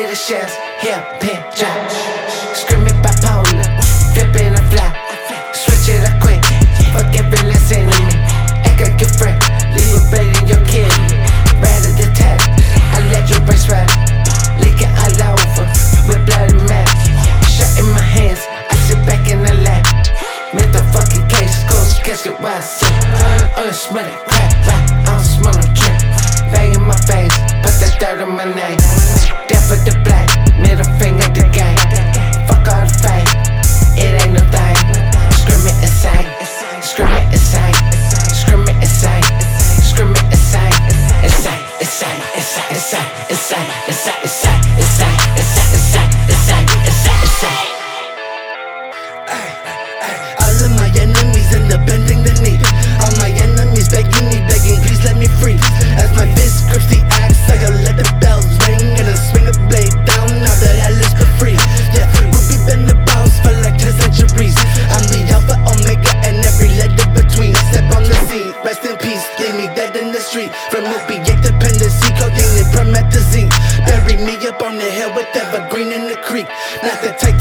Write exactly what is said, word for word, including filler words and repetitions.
the shells, hip, pin, drop. Screaming bipolar, flipping a fly. Switch it up quick, fuck every last enemy. Echo your friend, leave a blade in your kidney. Rather the tap, I let your brace ride. Leaking all over, with blood and mad. Shut in my hands, I sit back in the lap. Make the fucking case, close, casket where I sit. Oh, you smell it, crack, rock, I don't smell no drip. Bang in my face, put that dirt on my name. Death for the black, middle finger the gang. Fuck all the fame, it ain't no thing. Scream it insane, scream it insane, scream it insane, scream it insane, insane, insane, insane, insane, insane, insane, insane, insane, insane, insane, insane, insane, insane. All of my enemies end up bending the knee. All my enemies begging me, begging, please let me free. As my fist grips the axe, I let the bells ring, and I swing a blade down. Now that hell is for free. Yeah, Ruby been the boss for like ten centuries. I'm the alpha, omega, and every letter between. Step on the scene, rest in peace. Leave me dead in the street from opiate dependency, codeine and promethazine. Bury me up on the hill with evergreen in the creek. Not the type